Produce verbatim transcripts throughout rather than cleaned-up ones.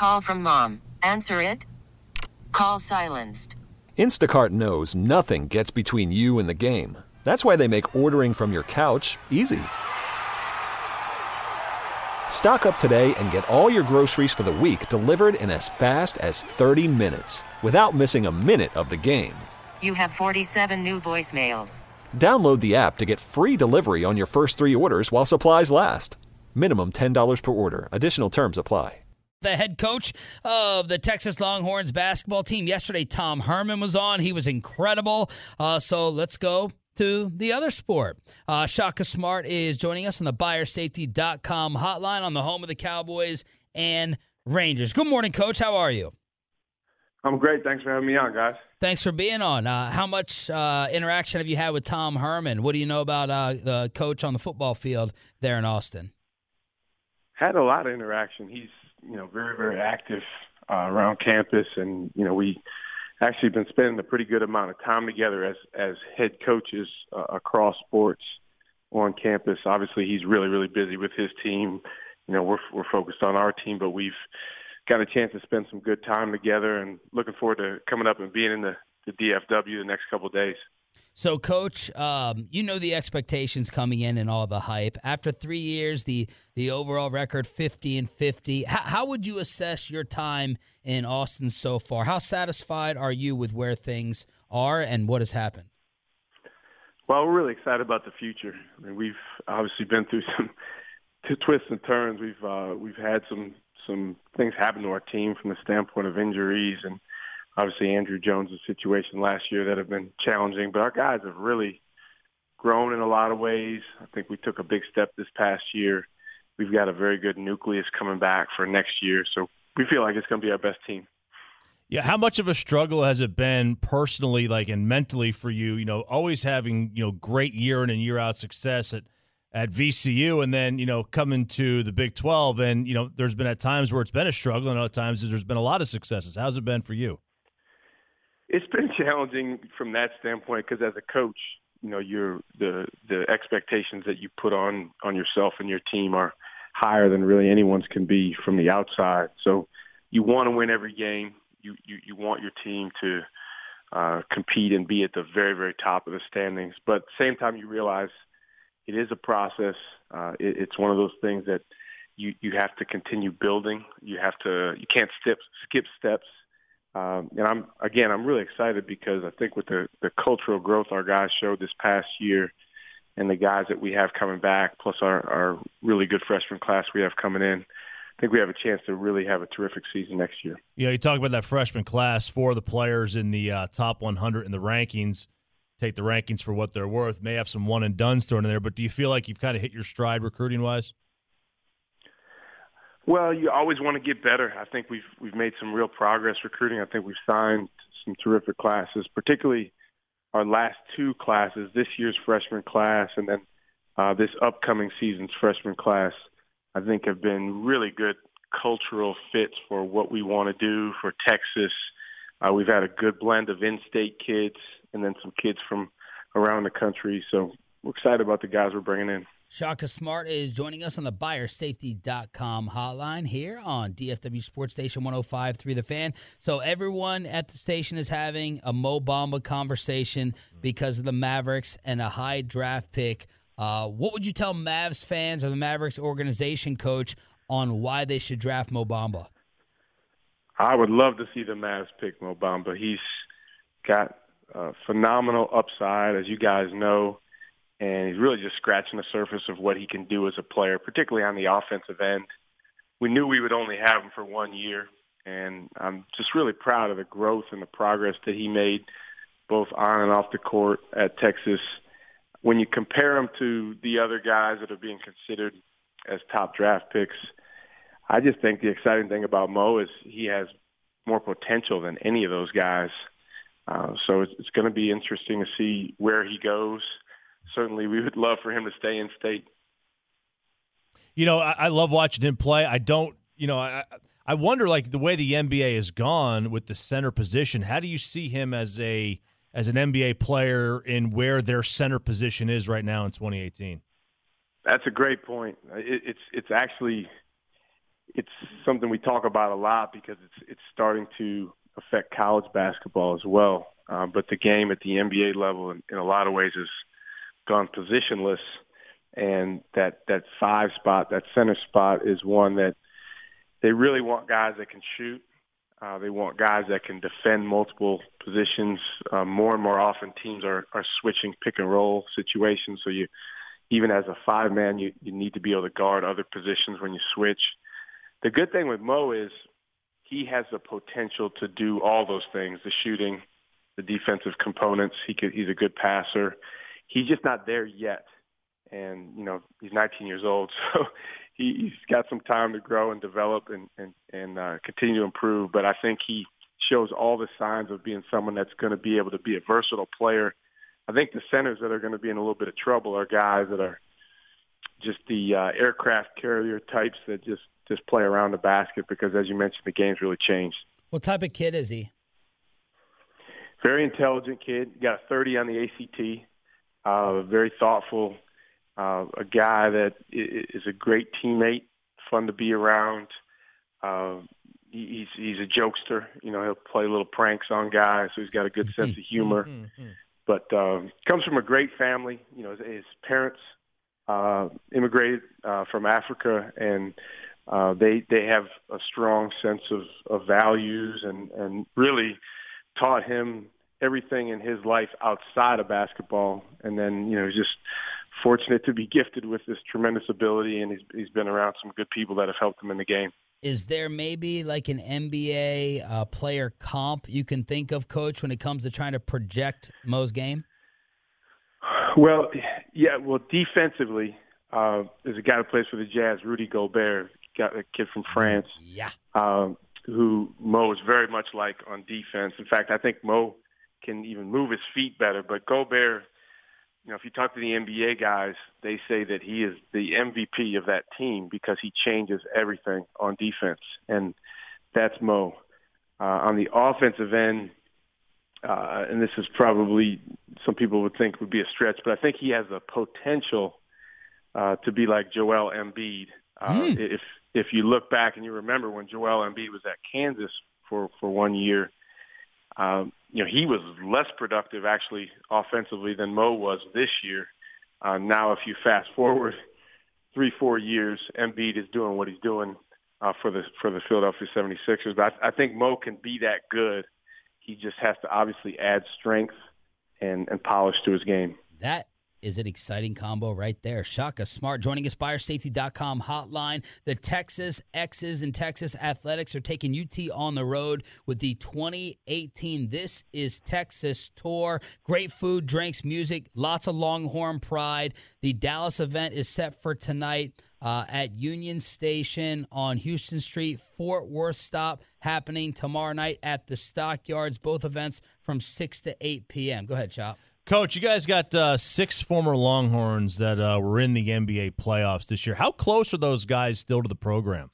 Call from mom. Answer it. Call silenced. Instacart knows nothing gets between you and the game. That's why they make ordering from your couch easy. Stock up today and get all your groceries for the week delivered in as fast as thirty minutes without missing a minute of the game. You have forty-seven new voicemails. Download the app to get free delivery on your first three orders while supplies last. Minimum ten dollars per order. Additional terms apply. The head coach of the Texas Longhorns basketball team. Yesterday, Tom Herman was on. He was incredible. Uh, so let's go to the other sport. Uh, Shaka Smart is joining us on the buyer safety dot com hotline on the home of the Cowboys and Rangers. Good morning, Coach. How are you? I'm great. Thanks for having me on, guys. Thanks for being on. Uh, how much uh, interaction have you had with Tom Herman? What do you know about uh, the coach on the football field there in Austin? Had a lot of interaction. He's you know, very, very active uh, around campus. And, you know, we actually been spending a pretty good amount of time together as, as head coaches uh, across sports on campus. Obviously, he's really, really busy with his team. You know, we're, we're focused on our team, but we've got a chance to spend some good time together and looking forward to coming up and being in the, the D F W the next couple of days. So, Coach, um, you know the expectations coming in and all the hype. After three years, the the overall record fifty and fifty. How, how would you assess your time in Austin so far? How satisfied are you with where things are and what has happened? Well, we're really excited about the future. I mean, we've obviously been through some twists and turns. We've uh, we've had some some things happen to our team from the standpoint of injuries and obviously Andrew Jones' situation last year that have been challenging, but our guys have really grown in a lot of ways. I think we took a big step this past year. We've got a very good nucleus coming back for next year, so we feel like it's going to be our best team. Yeah, how much of a struggle has it been personally, like, and mentally for you, you know, always having, you know, great year in and year out success at, at V C U and then, you know, coming to the Big twelve and, you know, there's been at times where it's been a struggle and other times there's been a lot of successes. How's it been for you? It's been challenging from that standpoint because as a coach, you know, you're the the expectations that you put on on yourself and your team are higher than really anyone's can be from the outside. So you want to win every game. You you, you want your team to uh, compete and be at the very, very top of the standings. But at the same time, you realize it is a process. Uh, it, it's one of those things that you, you have to continue building. You have to you can't skip skip steps. Um, and I'm, again, I'm really excited because I think with the, the cultural growth our guys showed this past year and the guys that we have coming back, plus our, our really good freshman class we have coming in, I think we have a chance to really have a terrific season next year. Yeah, you talk about that freshman class, four of the players in the uh, top one hundred in the rankings. Take the rankings for what they're worth. May have some one-and-dones thrown in there, but do you feel like you've kind of hit your stride recruiting-wise? Well, you always want to get better. I think we've we've made some real progress recruiting. I think we've signed some terrific classes, particularly our last two classes, this year's freshman class and then uh, this upcoming season's freshman class, I think have been really good cultural fits for what we want to do for Texas. Uh, we've had a good blend of in-state kids and then some kids from around the country. So we're excited about the guys we're bringing in. Shaka Smart is joining us on the buyer safety dot com hotline here on D F W Sports Station one oh five point three The Fan. So everyone at the station is having a Mo Bamba conversation because of the Mavericks and a high draft pick. Uh, what would you tell Mavs fans or the Mavericks organization, Coach, on why they should draft Mo Bamba? I would love to see the Mavs pick Mo Bamba. He's got a phenomenal upside, as you guys know. And he's really just scratching the surface of what he can do as a player, particularly on the offensive end. We knew we would only have him for one year, and I'm just really proud of the growth and the progress that he made both on and off the court at Texas. When you compare him to the other guys that are being considered as top draft picks, I just think the exciting thing about Mo is he has more potential than any of those guys. Uh, so it's, it's going to be interesting to see where he goes. Certainly, we would love for him to stay in state. You know, I, I love watching him play. I don't, you know, I I wonder, like, the way the N B A has gone with the center position, how do you see him as a as an N B A player in where their center position is right now in twenty eighteen? That's a great point. It, it's it's actually it's something we talk about a lot because it's it's starting to affect college basketball as well. Uh, but the game at the N B A level, in, in a lot of ways, has gone positionless, and that that five spot, that center spot, is one that they really want guys that can shoot. Uh, they want guys that can defend multiple positions. Uh, more and more often, teams are, are switching pick and roll situations. So you, even as a five man, you, you need to be able to guard other positions when you switch. The good thing with Mo is he has the potential to do all those things: the shooting, the defensive components. He could, he's a good passer. He's just not there yet. And, you know, he's nineteen years old, so he, he's got some time to grow and develop and, and, and uh, continue to improve. But I think he shows all the signs of being someone that's going to be able to be a versatile player. I think the centers that are going to be in a little bit of trouble are guys that are just the uh, aircraft carrier types that just, just play around the basket because, as you mentioned, the game's really changed. What type of kid is he? Very intelligent kid. Got a thirty on the A C T. Uh, very thoughtful. Uh, a guy that is a great teammate, fun to be around. Uh, he's he's a jokester. You know, he'll play little pranks on guys, so he's got a good sense of humor. But um, comes from a great family. You know, his, his parents uh, immigrated uh, from Africa, and uh, they they have a strong sense of, of values, and, and really taught him everything in his life outside of basketball. And then, you know, he's just fortunate to be gifted with this tremendous ability, and he's he's been around some good people that have helped him in the game. Is there maybe like an N B A uh, player comp you can think of, Coach, when it comes to trying to project Mo's game? Well, yeah, well, defensively, uh, there's a guy who plays for the Jazz, Rudy Gobert, got a kid from France, yeah, um, who Mo is very much like on defense. In fact, I think Mo can even move his feet better, but Gobert, you know, if you talk to the N B A guys, they say that he is the M V P of that team because he changes everything on defense, and that's Mo. Uh, on the offensive end, uh, and this is probably some people would think would be a stretch, but I think he has the potential uh, to be like Joel Embiid. Uh, mm. If if you look back and you remember when Joel Embiid was at Kansas for, for one year, um, you know, he was less productive actually offensively than Mo was this year. Uh, now, if you fast forward three, four years, Embiid is doing what he's doing uh, for the for the Philadelphia seventy-sixers. But I, I think Mo can be that good. He just has to obviously add strength and, and polish to his game. That is an exciting combo right there. Shaka Smart joining us, Buyer Safety dot com hotline. The Texas X's and Texas Athletics are taking U T on the road with the twenty eighteen This is Texas tour. Great food, drinks, music, lots of Longhorn pride. The Dallas event is set for tonight uh, at Union Station on Houston Street. Fort Worth stop happening tomorrow night at the Stockyards. Both events from six to eight p.m. Go ahead, Chop. Coach, you guys got uh, six former Longhorns that uh, were in the N B A playoffs this year. How close are those guys still to the program?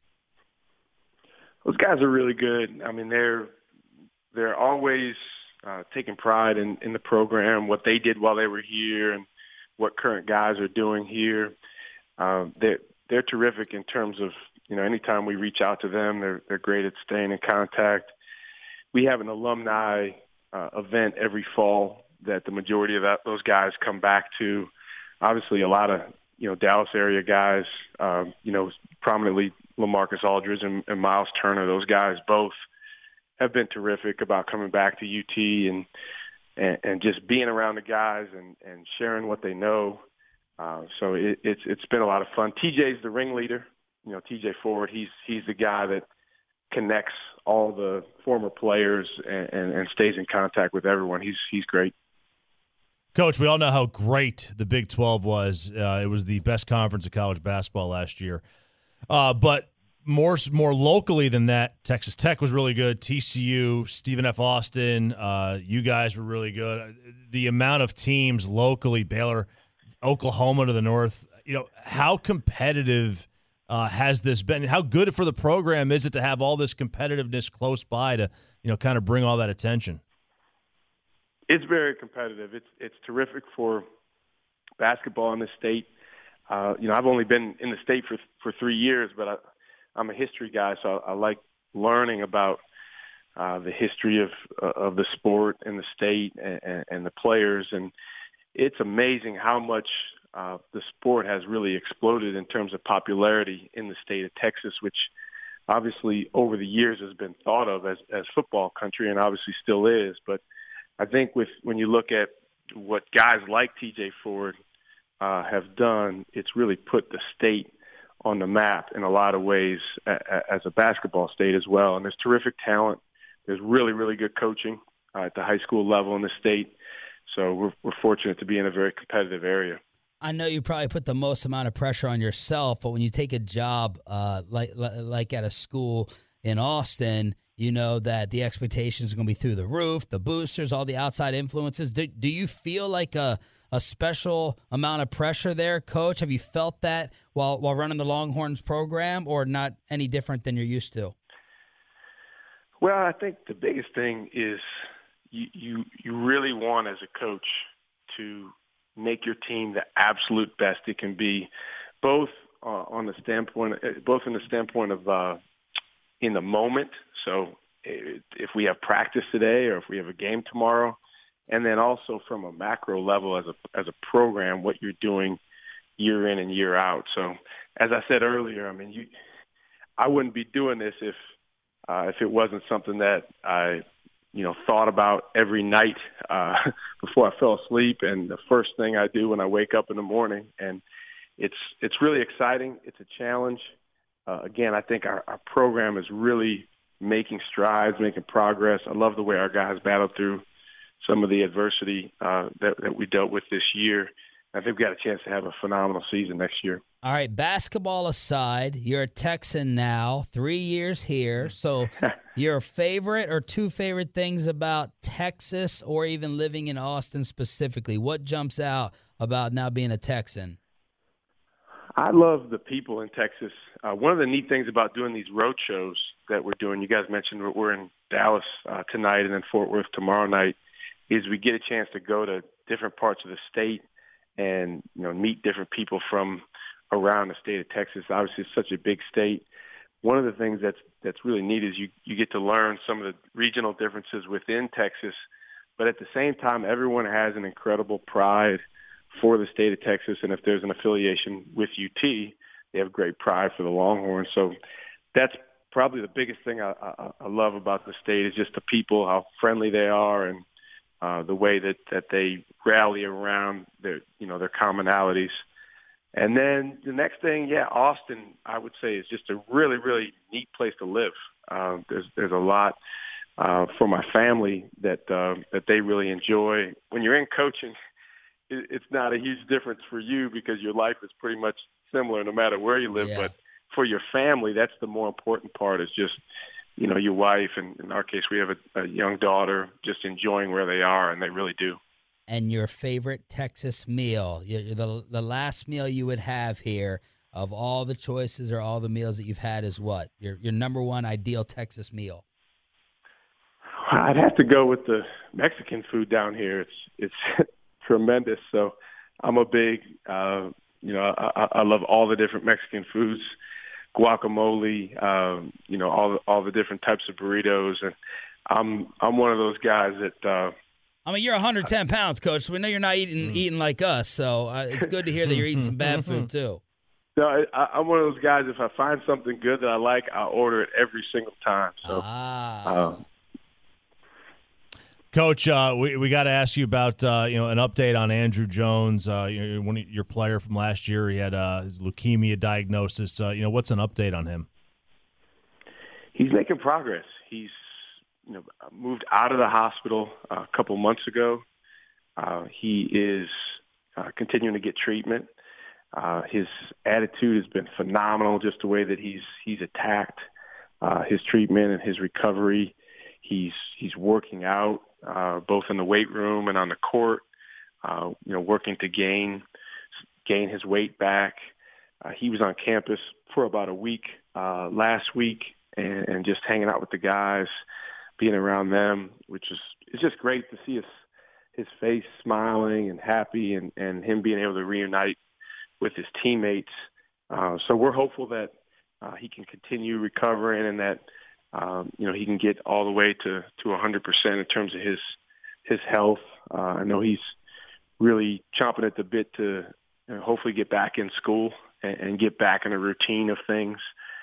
Those guys are really good. I mean, they're they're always uh, taking pride in, in the program, what they did while they were here, and what current guys are doing here. Um, they're they're terrific in terms of, you know, anytime we reach out to them, they're they're great at staying in contact. We have an alumni uh, event every fall that the majority of that, those guys come back to. Obviously, a lot of, you know, Dallas area guys, um, you know, prominently LaMarcus Aldridge and, and Miles Turner. Those guys both have been terrific about coming back to U T and and, and just being around the guys and, and sharing what they know. Uh, so it, it's it's been a lot of fun. T J's the ringleader. You know, T J Ford, he's he's the guy that connects all the former players and, and, and stays in contact with everyone. He's he's great. Coach, we all know how great the Big twelve was. Uh, it was the best conference of college basketball last year. Uh, but more more locally than that, Texas Tech was really good. T C U, Stephen F. Austin, uh, you guys were really good. The amount of teams locally, Baylor, Oklahoma to the north, you know, how competitive uh, has this been? How good for the program is it to have all this competitiveness close by to, you know, kind of bring all that attention? It's very competitive. It's it's terrific for basketball in the state. Uh, you know, I've only been in the state for for three years, but I, I'm a history guy, so I, I like learning about uh, the history of of the sport and the state and, and, and the players. And it's amazing how much uh, the sport has really exploded in terms of popularity in the state of Texas, which obviously over the years has been thought of as, as football country and obviously still is. But I think with when you look at what guys like T J Ford uh, have done, it's really put the state on the map in a lot of ways a, a, as a basketball state as well. And there's terrific talent. There's really, really good coaching uh, at the high school level in the state. So we're, we're fortunate to be in a very competitive area. I know you probably put the most amount of pressure on yourself, but when you take a job uh, like like at a school in Austin, you know that the expectations are going to be through the roof, the boosters, all the outside influences. Do, do you feel like a, a special amount of pressure there, Coach? Have you felt that while while running the Longhorns program, or not any different than you're used to? Well, I think the biggest thing is you you, you really want as a coach to make your team the absolute best it can be, both uh, on the standpoint, both in the standpoint of uh, in the moment. So if we have practice today or if we have a game tomorrow, and then also from a macro level as a as a program, what you're doing year in and year out. So as I said earlier, I mean, you, I wouldn't be doing this if uh, if it wasn't something that I you know, thought about every night uh, before I fell asleep, and the first thing I do when I wake up in the morning. And it's it's really exciting. It's a challenge. Uh, again, I think our, our program is really making strides, making progress. I love the way our guys battled through some of the adversity uh, that, that we dealt with this year. I think we've got a chance to have a phenomenal season next year. All right, basketball aside, you're a Texan now, three years here. So your favorite or two favorite things about Texas or even living in Austin specifically? What jumps out about now being a Texan? I love the people in Texas. Uh, one of the neat things about doing these road shows that we're doing, you guys mentioned we're in Dallas uh, tonight and then Fort Worth tomorrow night, is we get a chance to go to different parts of the state and, you know, meet different people from around the state of Texas. Obviously, it's such a big state. One of the things that's that's really neat is you, you get to learn some of the regional differences within Texas, but at the same time, everyone has an incredible pride for the state of Texas, and if there's an affiliation with U T, they have great pride for the Longhorns. So that's probably the biggest thing I, I, I love about the state is just the people, how friendly they are, and uh, the way that, that they rally around their, you know, their commonalities. And then the next thing, yeah, Austin, I would say, is just a really, really neat place to live. Uh, there's there's a lot uh, for my family that uh, that they really enjoy. When you're in coaching, it, it's not a huge difference for you because your life is pretty much similar no matter where you live. Yeah. But for your family, that's the more important part is just, you know, your wife, and in our case, we have a, a young daughter, just enjoying where they are, and they really do. And your favorite Texas meal, the the last meal you would have here of all the choices or all the meals that you've had is what? Your your number one ideal Texas meal? I'd have to go with the Mexican food down here. It's it's tremendous. So I'm a big, uh, you know, I, I love all the different Mexican foods, guacamole, um, you know, all the, all the different types of burritos, and I'm I'm one of those guys that. Uh, I mean, you're one hundred ten pounds, Coach, so we know you're not eating eating like us, so uh, it's good to hear that you're eating some bad food, too. No, I, I'm one of those guys, if I find something good that I like, I'll order it every single time. So, ah. uh, Coach, uh, we, we got to ask you about, uh, you know, an update on Andrew Jones, uh, you know, one of your player from last year. He had uh, his leukemia diagnosis. Uh, you know, what's an update on him? He's making progress. He's you know, moved out of the hospital uh, a couple months ago. Uh, he is uh, continuing to get treatment. Uh, his attitude has been phenomenal, just the way that he's he's attacked uh, his treatment and his recovery. He's he's working out uh, both in the weight room and on the court. Uh, you know, working to gain gain his weight back. Uh, he was on campus for about a week uh, last week, and, and just hanging out with the guys, being around them, which is it's just great to see his his face smiling and happy, and, and him being able to reunite with his teammates. Uh, so we're hopeful that uh, he can continue recovering and that, um, you know, he can get all the way to, to one hundred percent in terms of his his health. Uh, I know he's really chomping at the bit to you know, hopefully get back in school and, and get back in a routine of things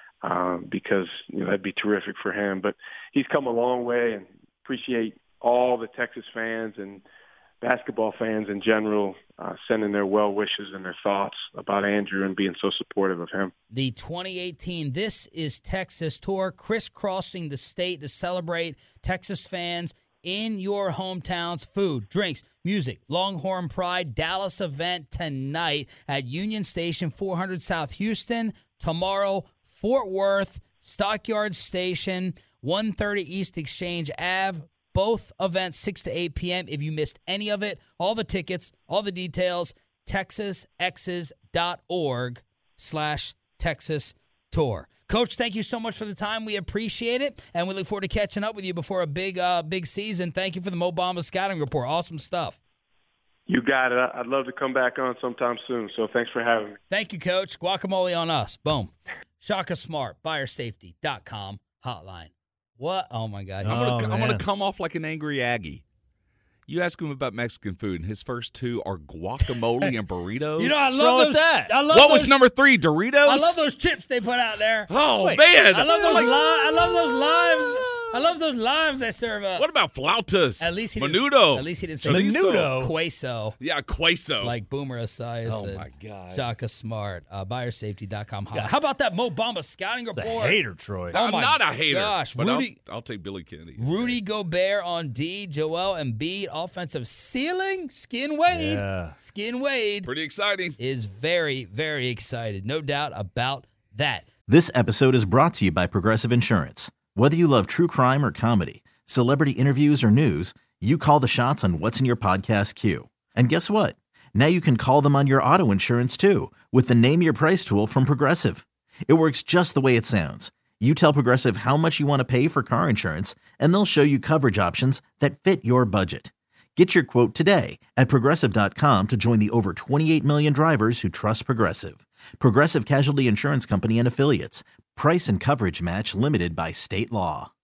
um, because, you know, that'd be terrific for him. But he's come a long way, and appreciate all the Texas fans and basketball fans in general uh, sending their well wishes and their thoughts about Andrew and being so supportive of him. The twenty eighteen This Is Texas tour, crisscrossing the state to celebrate Texas fans in your hometowns. Food, drinks, music, Longhorn Pride, Dallas event tonight at Union Station, four hundred South Houston. Tomorrow, Fort Worth, Stockyard Station, one thirty East Exchange Avenue. Both events, six to eight p.m. If you missed any of it, all the tickets, all the details, texas exes dot org slash Texas Tour. Coach, thank you so much for the time. We appreciate it, and we look forward to catching up with you before a big uh, big season. Thank you for the Mo Bamba Scouting Report. Awesome stuff. You got it. I'd love to come back on sometime soon, so thanks for having me. Thank you, Coach. Guacamole on us. Boom. Shaka Smart, buyer safety dot com hotline. What? Oh, my God. I'm Oh, gonna, I'm man. gonna come off like an angry Aggie. You ask him about Mexican food, and his first two are guacamole and burritos. You know, I What's love wrong with those. that? I love what those, was number three? Doritos. I love those chips they put out there. Oh Wait, man, I love those. Like, Li- I love those limes. I love those limes they serve up. What about flautas? At least he didn't. menudo. At least he didn't say Menudo. queso. Yeah, queso. Like Boomer Esiason. Oh, my God. Shaka Smart. Uh, buyer safety dot com. How about that Mo Bamba Scouting It's a Report? hater, Troy. Oh, I'm my not a hater. gosh, but Rudy- I'll, I'll take Billy Kennedy. Rudy Gobert on D. Joel Embiid offensive ceiling. Skin Wade. Yeah. Skin Wade Pretty exciting. is very, very excited. No doubt about that. This episode is brought to you by Progressive Insurance. Whether you love true crime or comedy, celebrity interviews or news, you call the shots on what's in your podcast queue. And guess what? Now you can call them on your auto insurance too with the Name Your Price tool from Progressive. It works just the way it sounds. You tell Progressive how much you want to pay for car insurance, and they'll show you coverage options that fit your budget. Get your quote today at Progressive dot com to join the over twenty-eight million drivers who trust Progressive. Progressive Casualty Insurance Company and Affiliates. Price and coverage match limited by state law.